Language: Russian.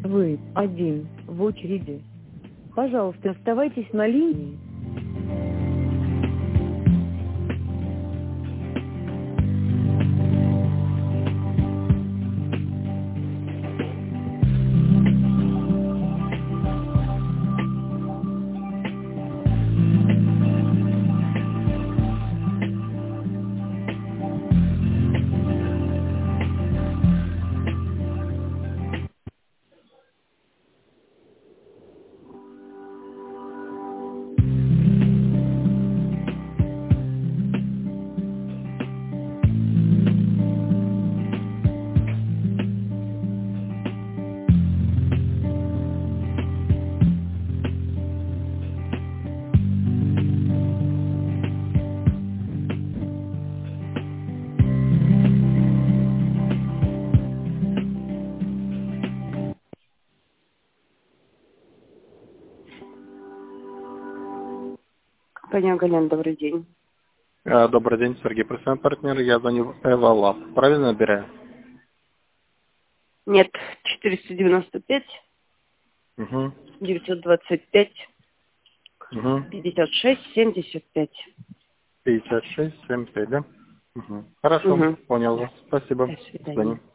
Вы один в очереди. Пожалуйста, оставайтесь на линии. Компания «Галян», добрый день. Добрый день, Сергей, профессиональный партнер. Я звоню в Эволаб. Правильно набираю? Нет, 495, Угу. 925, Угу. 56, 75. 56, 75, да? Угу. Хорошо, Угу. понял вас. Спасибо. До До свидания. свидания.